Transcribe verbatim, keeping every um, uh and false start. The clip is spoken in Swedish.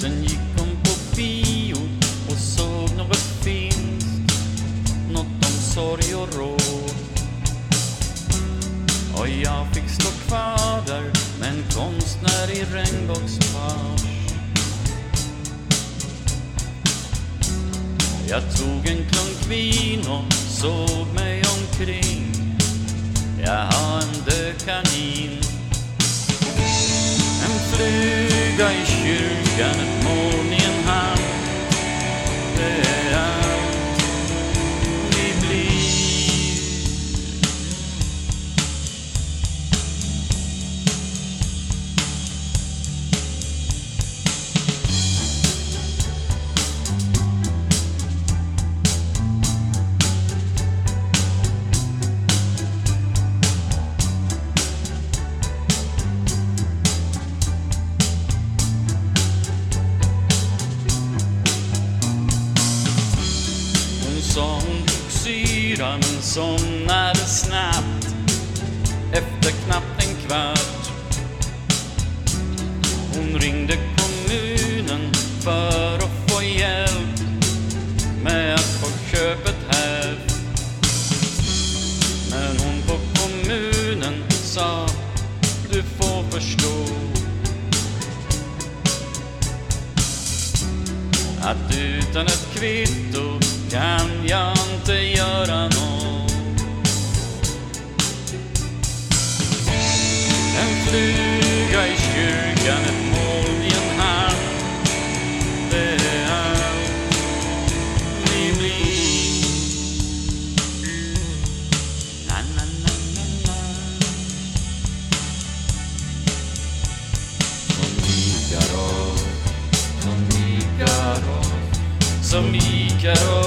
Sen gick hon på bio och såg något finskt, något om sorg och råd. Och jag fick stå kvar där med en konstnär i regnbågspage. Jag tog en klunk vin och såg mig omkring. Jag har en död kanin, en fluga i kyrkan, ett moln i en hand. Det är allt vi blir. Som tog syra men somnade snabbt efter knappt en kvart. Hon ringde kommunen för att få hjälp med att få köpet här. Men hon på kommunen sa: du får förstå att utan ett kvitto kan jag inte göra något. En fluga i kyrkan, ett moln i en hand. Det är allt vi blir. Na, na, na, na, na. Som Ikaros, som Ikaros, som Ikaros.